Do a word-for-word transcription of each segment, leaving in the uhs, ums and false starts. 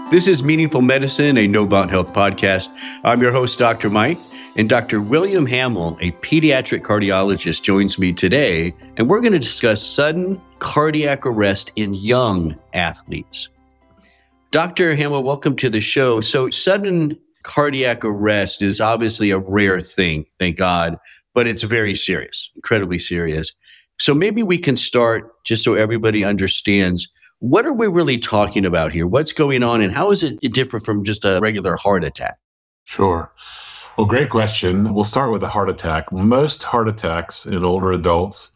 This is Meaningful Medicine, a Novant Health podcast. I'm your host, Doctor Mike, and Doctor William Hamill, a pediatric cardiologist, joins me today, and we're going to discuss sudden cardiac arrest in young athletes. Doctor Hamill, welcome to the show. So sudden cardiac arrest is obviously a rare thing, thank God, but it's very serious, incredibly serious. So maybe we can start, just so everybody understands, what are we really talking about here? What's going on, and how is it different from just a regular heart attack? Sure. Well, great question. We'll start with a heart attack. Most heart attacks in older adults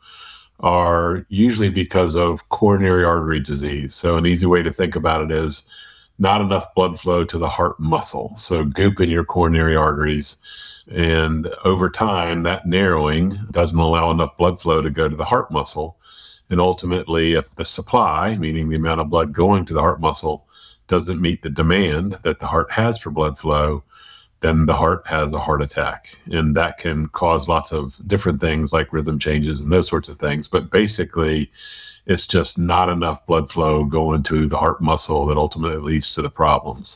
are usually because of coronary artery disease. So an easy way to think about it is not enough blood flow to the heart muscle. So goop in your coronary arteries. And over time, that narrowing doesn't allow enough blood flow to go to the heart muscle. And ultimately, if the supply, meaning the amount of blood going to the heart muscle, doesn't meet the demand that the heart has for blood flow, then the heart has a heart attack. And that can cause lots of different things like rhythm changes and those sorts of things. But basically, it's just not enough blood flow going to the heart muscle that ultimately leads to the problems.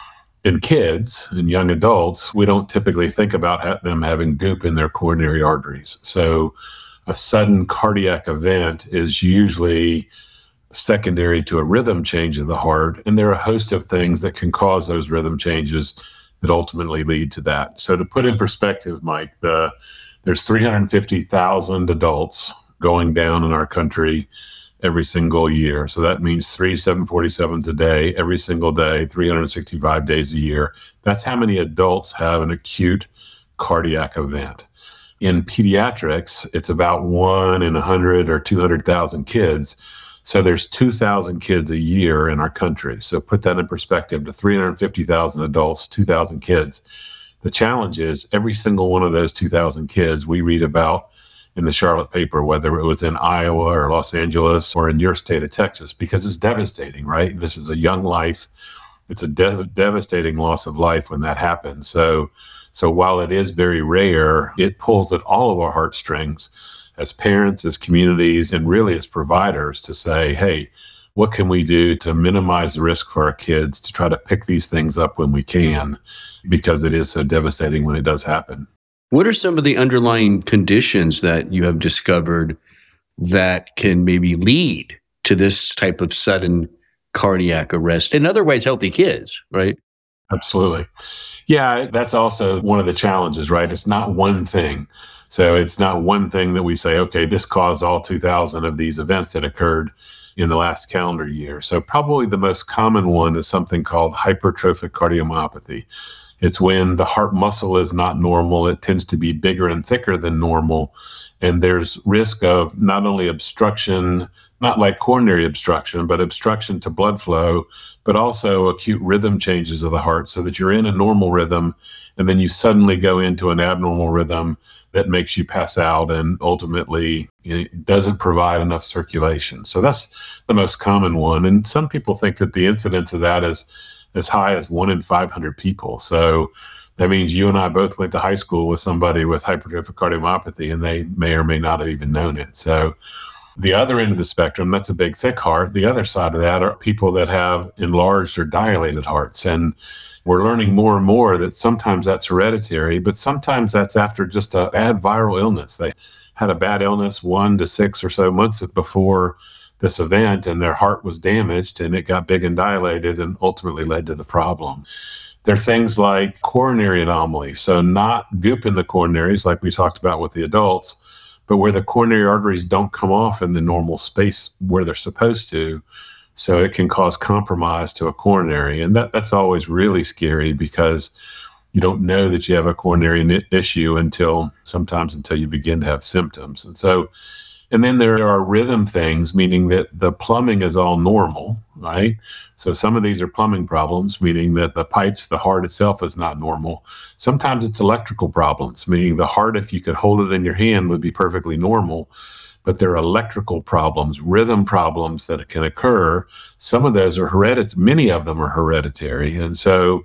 In kids and young adults, we don't typically think about ha- them having goop in their coronary arteries. So a sudden cardiac event is usually secondary to a rhythm change of the heart. And there are a host of things that can cause those rhythm changes that ultimately lead to that. So to put in perspective, Mike, the, there's three hundred fifty thousand adults going down in our country every single year. So that means three seven forty-sevens a day, every single day, three hundred sixty-five days a year. That's how many adults have an acute cardiac event. In pediatrics, it's about one in one hundred or two hundred thousand kids. So there's two thousand kids a year in our country. So put that in perspective to three hundred fifty thousand adults, two thousand kids. The challenge is every single one of those two thousand kids we read about in the Charlotte paper, whether it was in Iowa or Los Angeles or in your state of Texas, because it's devastating, right? This is a young life. It's a de- devastating loss of life when that happens. So So while it is very rare, it pulls at all of our heartstrings as parents, as communities, and really as providers to say, hey, what can we do to minimize the risk for our kids to try to pick these things up when we can, because it is so devastating when it does happen. What are some of the underlying conditions that you have discovered that can maybe lead to this type of sudden cardiac arrest in otherwise healthy kids, right? Absolutely. Yeah, that's also one of the challenges, right? It's not one thing. So it's not one thing that we say, okay, this caused all two thousand of these events that occurred in the last calendar year. So probably the most common one is something called hypertrophic cardiomyopathy. It's when the heart muscle is not normal. It tends to be bigger and thicker than normal. And there's risk of not only obstruction, not like coronary obstruction, but obstruction to blood flow, but also acute rhythm changes of the heart so that you're in a normal rhythm and then you suddenly go into an abnormal rhythm that makes you pass out and ultimately it doesn't provide enough circulation. So that's the most common one. And some people think that the incidence of that is as high as one in five hundred people. So that means you and I both went to high school with somebody with hypertrophic cardiomyopathy, and they may or may not have even known it. So the other end of the spectrum, that's a big, thick heart. The other side of that are people that have enlarged or dilated hearts. And we're learning more and more that sometimes that's hereditary, but sometimes that's after just a bad viral illness. They had a bad illness one to six or so months before this event, and their heart was damaged, and it got big and dilated and ultimately led to the problem. There are things like coronary anomalies. So not goop in the coronaries like we talked about with the adults, but where the coronary arteries don't come off in the normal space where they're supposed to. So it can cause compromise to a coronary. And that, that's always really scary because you don't know that you have a coronary n- issue until sometimes until you begin to have symptoms. And so, and then there are rhythm things, meaning that the plumbing is all normal, right? So some of these are plumbing problems, meaning that the pipes, the heart itself is not normal. Sometimes it's electrical problems, meaning the heart, if you could hold it in your hand, would be perfectly normal. But there are electrical problems, rhythm problems that can occur. Some of those are hereditary, many of them are hereditary. And so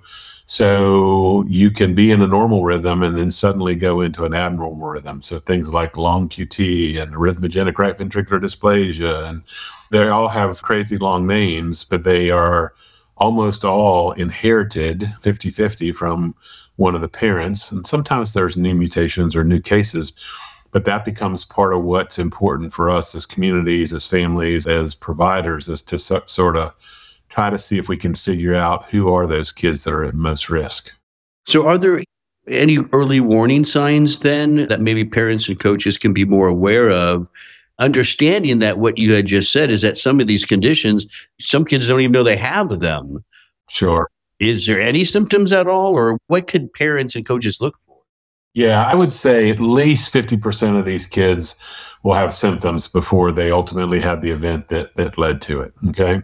So you can be in a normal rhythm and then suddenly go into an abnormal rhythm. So things like long Q T and arrhythmogenic right ventricular dysplasia, and they all have crazy long names, but they are almost all inherited fifty-fifty from one of the parents. And sometimes there's new mutations or new cases, but that becomes part of what's important for us as communities, as families, as providers, is to so, sort of try to see if we can figure out who are those kids that are at most risk. So are there any early warning signs then that maybe parents and coaches can be more aware of, understanding that what you had just said is that some of these conditions, some kids don't even know they have them? Sure. Is there any symptoms at all, or what could parents and coaches look for? Yeah, I would say at least fifty percent of these kids will have symptoms before they ultimately have the event that that led to it. Okay.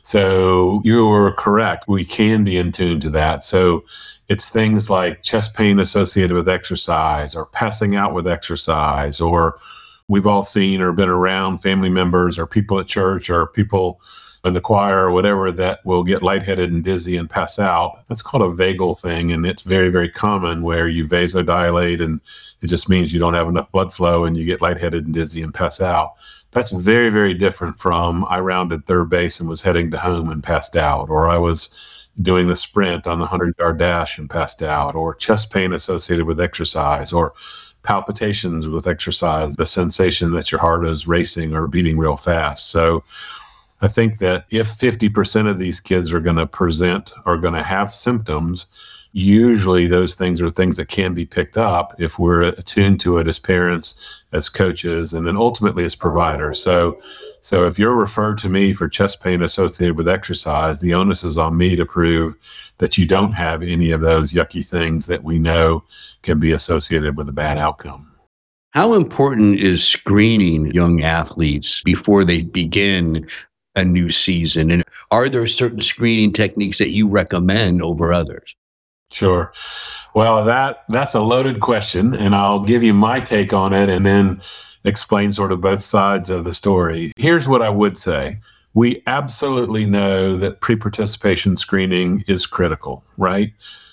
So you're correct. We can be in tune to that. So it's things like chest pain associated with exercise, or passing out with exercise, or we've all seen or been around family members or people at church or people in the choir or whatever that will get lightheaded and dizzy and pass out. That's called a vagal thing, and it's very, very common where you vasodilate, and it just means you don't have enough blood flow and you get lightheaded and dizzy and pass out. That's very, very different from I rounded third base and was heading to home and passed out, or I was doing the sprint on the hundred-yard dash and passed out, or chest pain associated with exercise, or palpitations with exercise, the sensation that your heart is racing or beating real fast. So I think that if fifty percent of these kids are going to present or going to have symptoms, usually those things are things that can be picked up if we're attuned to it as parents, as coaches, and then ultimately as providers. So, so if you're referred to me for chest pain associated with exercise, the onus is on me to prove that you don't have any of those yucky things that we know can be associated with a bad outcome. How important is screening young athletes before they begin a new season? And are there certain screening techniques that you recommend over others? Sure. Well, that that's a loaded question, and I'll give you my take on it and then explain sort of both sides of the story. Here's what I would say. We absolutely know that pre-participation screening is critical, right?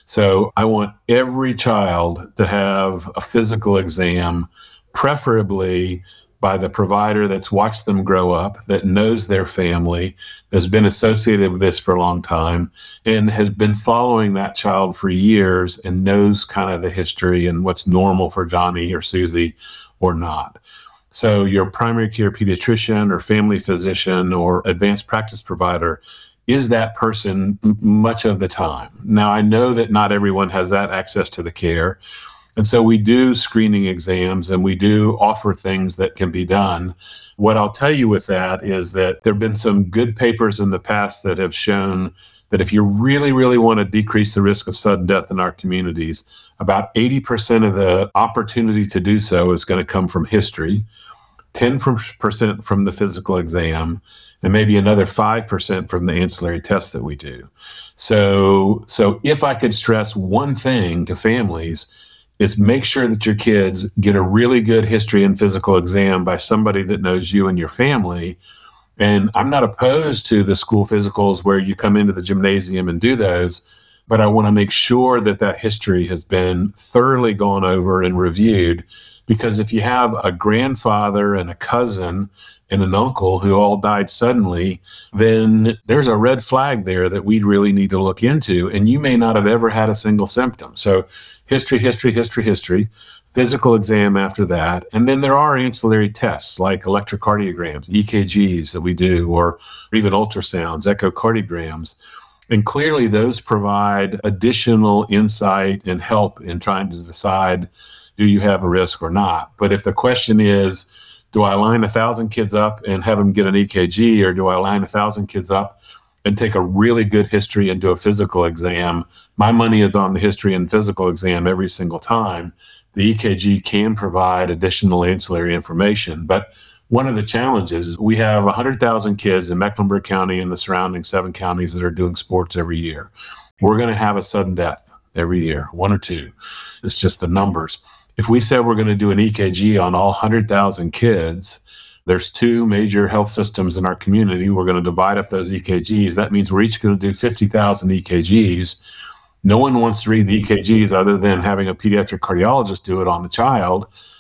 So I want every child to have a physical exam, preferably by the provider that's watched them grow up, that knows their family, has been associated with this for a long time, and has been following that child for years and knows kind of the history and what's normal for Johnny or Susie or not. So your primary care pediatrician or family physician or advanced practice provider is that person m- much of the time. Now, I know that not everyone has that access to the care. And so we do screening exams and we do offer things that can be done. What I'll tell you with that is that there have been some good papers in the past that have shown that if you really, really want to decrease the risk of sudden death in our communities, about eighty percent of the opportunity to do so is going to come from history, ten percent from the physical exam, and maybe another five percent from the ancillary tests that we do. So, so if I could stress one thing to families, is make sure that your kids get a really good history and physical exam by somebody that knows you and your family. And I'm not opposed to the school physicals where you come into the gymnasium and do those, but I want to make sure that that history has been thoroughly gone over and reviewed. Because if you have a grandfather and a cousin and an uncle who all died suddenly, then there's a red flag there that we really need to look into. And you may not have ever had a single symptom. So history, history, history, history, physical exam after that. And then there are ancillary tests like electrocardiograms, E K Gs that we do, or even ultrasounds, echocardiograms. And clearly those provide additional insight and help in trying to decide, do you have a risk or not? But if the question is, do I line a thousand kids up and have them get an E K G, or do I line a thousand kids up and take a really good history and do a physical exam? My money is on the history and physical exam every single time. The E K G can provide additional ancillary information. But one of the challenges is we have one hundred thousand kids in Mecklenburg County and the surrounding seven counties that are doing sports every year. We're going to have a sudden death every year, one or two. It's just the numbers. If we said we're going to do an E K G on all one hundred thousand kids, there's two major health systems in our community. We're going to divide up those E K Gs. That means we're each going to do fifty thousand E K Gs. No one wants to read the E K Gs other than having a pediatric cardiologist do it on the child.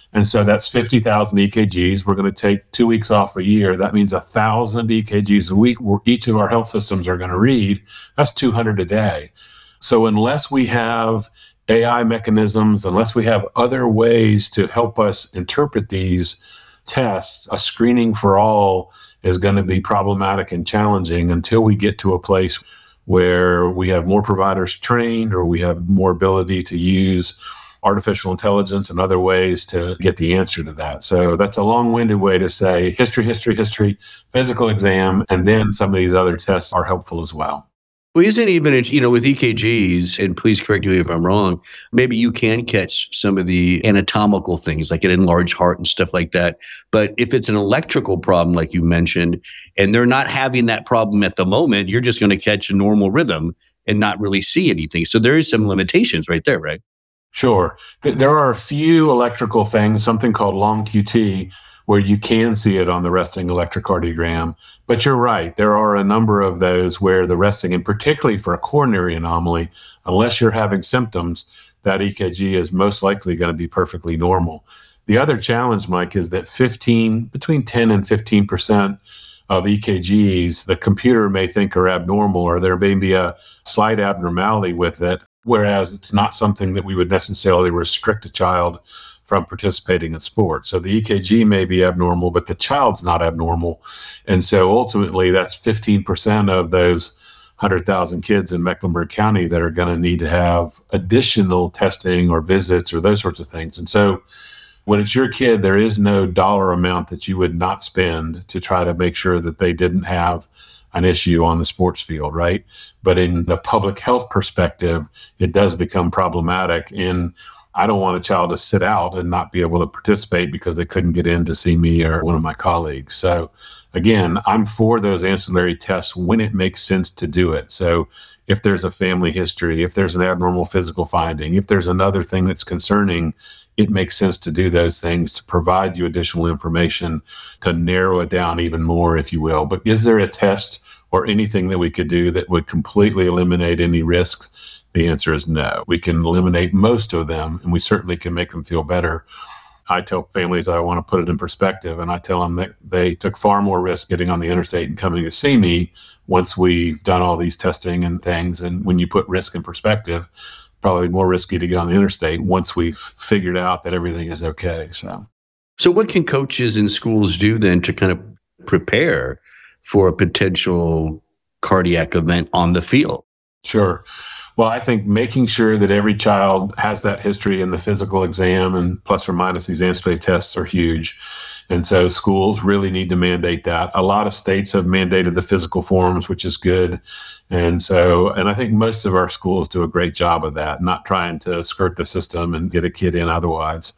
And so that's fifty thousand E K Gs. We're going to take two weeks off a year. That means one thousand E K Gs a week where each of our health systems are going to read. That's two hundred a day. So unless we have A I mechanisms, unless we have other ways to help us interpret these tests, a screening for all is going to be problematic and challenging until we get to a place where we have more providers trained or we have more ability to use artificial intelligence and other ways to get the answer to that. So that's a long-winded way to say history, history, history, physical exam, and then some of these other tests are helpful as well. Well, isn't even, you know, with E K Gs, and please correct me if I'm wrong, maybe you can catch some of the anatomical things like an enlarged heart and stuff like that. But if it's an electrical problem, like you mentioned, and they're not having that problem at the moment, you're just going to catch a normal rhythm and not really see anything. So there is some limitations right there, right? Sure. There are a few electrical things, something called long Q T, where you can see it on the resting electrocardiogram. But you're right. There are a number of those where the resting, and particularly for a coronary anomaly, unless you're having symptoms, that E K G is most likely going to be perfectly normal. The other challenge, Mike, is that fifteen, between ten and fifteen percent of E K Gs, the computer may think are abnormal, or there may be a slight abnormality with it, whereas it's not something that we would necessarily restrict a child from participating in sports. So the E K G may be abnormal, but the child's not abnormal. And so ultimately that's fifteen percent of those one hundred thousand kids in Mecklenburg County that are going to need to have additional testing or visits or those sorts of things. And so when it's your kid, there is no dollar amount that you would not spend to try to make sure that they didn't have an issue on the sports field, right? But in the public health perspective, it does become problematic. And I don't want a child to sit out and not be able to participate because they couldn't get in to see me or one of my colleagues. So again, I'm for those ancillary tests when it makes sense to do it. So if there's a family history, if there's an abnormal physical finding, if there's another thing that's concerning, it makes sense to do those things to provide you additional information to narrow it down even more, if you will. But is there a test or anything that we could do that would completely eliminate any risks? The answer is no. We can eliminate most of them, and we certainly can make them feel better. I tell families I want to put it in perspective, and I tell them that they took far more risk getting on the interstate and coming to see me once we've done all these testing and things. And when you put risk in perspective, probably more risky to get on the interstate once we've figured out that everything is okay. So, so what can coaches in schools do then to kind of prepare for a potential cardiac event on the field? Sure. Well, I think making sure that every child has that history in the physical exam and plus or minus these ancillary tests are huge. And so schools really need to mandate that. A lot of states have mandated the physical forms, which is good. And so, and I think most of our schools do a great job of that, not trying to skirt the system and get a kid in otherwise.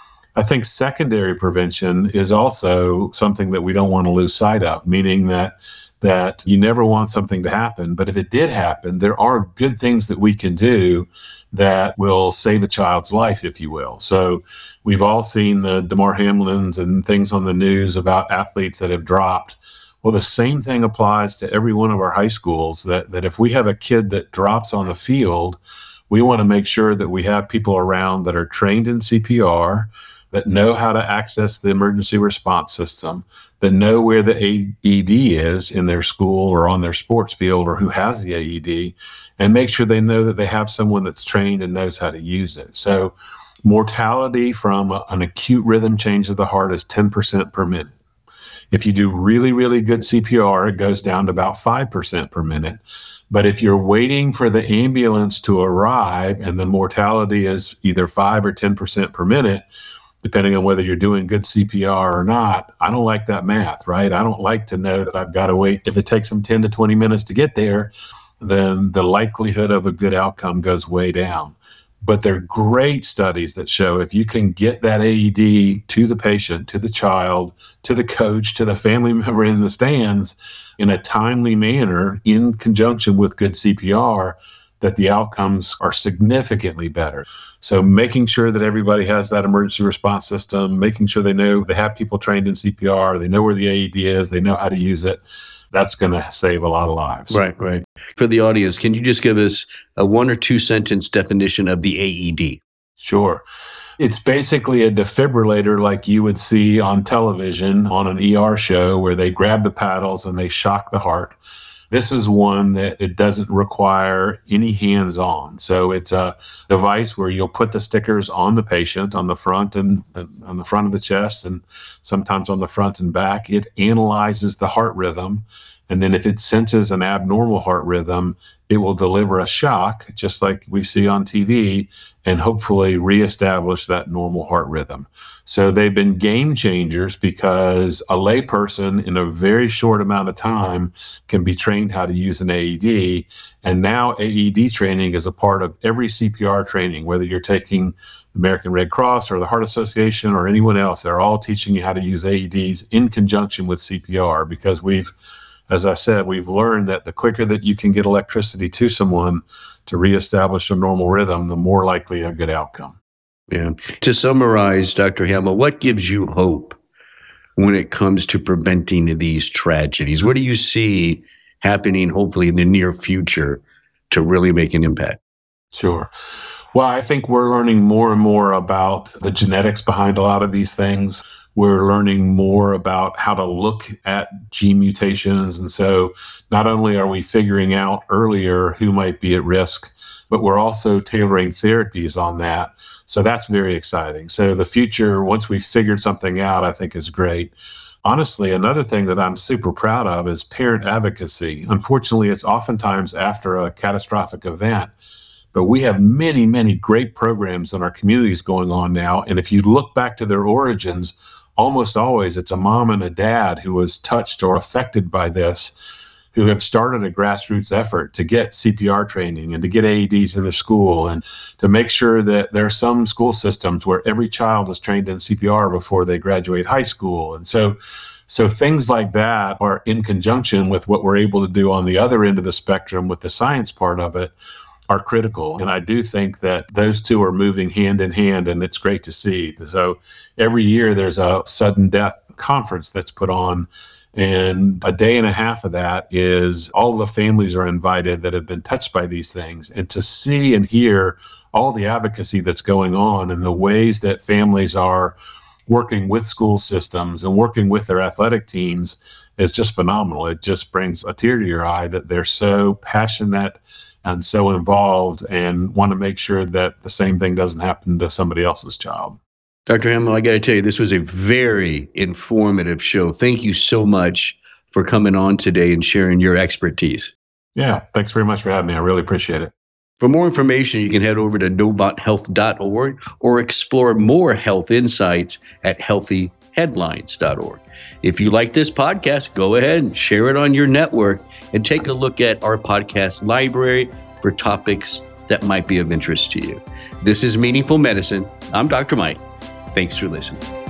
I think secondary prevention is also something that we don't want to lose sight of, meaning that that you never want something to happen. But if it did happen, there are good things that we can do that will save a child's life, if you will. So we've all seen the Damar Hamlins and things on the news about athletes that have dropped. Well, the same thing applies to every one of our high schools, that, that if we have a kid that drops on the field, we want to make sure that we have people around that are trained in C P R, that know how to access the emergency response system, that know where the A E D is in their school or on their sports field or who has the A E D, and make sure they know that they have someone that's trained and knows how to use it. So mortality from a, an acute rhythm change of the heart is ten percent per minute. If you do really, really good C P R, it goes down to about five percent per minute. But if you're waiting for the ambulance to arrive and the mortality is either five or ten percent per minute, depending on whether you're doing good C P R or not, I don't like that math, right? I don't like to know that I've got to wait. If it takes them ten to twenty minutes to get there, then the likelihood of a good outcome goes way down. But there are great studies that show if you can get that A E D to the patient, to the child, to the coach, to the family member in the stands in a timely manner in conjunction with good C P R, that the outcomes are significantly better. So making sure that everybody has that emergency response system, making sure they know they have people trained in C P R, they know where the A E D is, they know how to use it, that's going to save a lot of lives. Right, right. For the audience, can you just give us a one or two sentence definition of the A E D? Sure. It's basically a defibrillator like you would see on television on an E R show where they grab the paddles and they shock the heart. This is one that it doesn't require any hands-on. So it's a device where you'll put the stickers on the patient on the front and, and on the front of the chest and sometimes on the front and back. It analyzes the heart rhythm. And then if it senses an abnormal heart rhythm, it will deliver a shock, just like we see on T V, and hopefully reestablish that normal heart rhythm. So they've been game changers because a layperson in a very short amount of time can be trained how to use an A E D. And now A E D training is a part of every C P R training, whether you're taking the American Red Cross or the Heart Association or anyone else. They're all teaching you how to use A E Ds in conjunction with C P R because we've As I said, we've learned that the quicker that you can get electricity to someone to reestablish a normal rhythm, the more likely a good outcome. Yeah. To summarize, Doctor Hamill, what gives you hope when it comes to preventing these tragedies? What do you see happening, hopefully, in the near future to really make an impact? Sure. Well, I think we're learning more and more about the genetics behind a lot of these things. We're learning more about how to look at gene mutations. And so not only are we figuring out earlier who might be at risk, but we're also tailoring therapies on that. So that's very exciting. So the future, once we've figured something out, I think is great. Honestly, another thing that I'm super proud of is parent advocacy. Unfortunately, it's oftentimes after a catastrophic event. But we have many, many great programs in our communities going on now. And if you look back to their origins, almost always it's a mom and a dad who was touched or affected by this, who have started a grassroots effort to get C P R training and to get A E Ds in the school and to make sure that there are some school systems where every child is trained in C P R before they graduate high school. And so So things like that are in conjunction with what we're able to do on the other end of the spectrum with the science part of it are critical. And I do think that those two are moving hand in hand, and it's great to see. So every year there's a sudden death conference that's put on, and a day and a half of that is all the families are invited that have been touched by these things. And to see and hear all the advocacy that's going on and the ways that families are working with school systems and working with their athletic teams is just phenomenal. It just brings a tear to your eye that they're so passionate and so involved and want to make sure that the same thing doesn't happen to somebody else's child. Doctor Hamill, I got to tell you, this was a very informative show. Thank you so much for coming on today and sharing your expertise. Yeah, thanks very much for having me. I really appreciate it. For more information, you can head over to novant health dot org or explore more health insights at healthy headlines dot org. If you like this podcast, go ahead and share it on your network and take a look at our podcast library for topics that might be of interest to you. This is Meaningful Medicine. I'm Doctor Mike. Thanks for listening.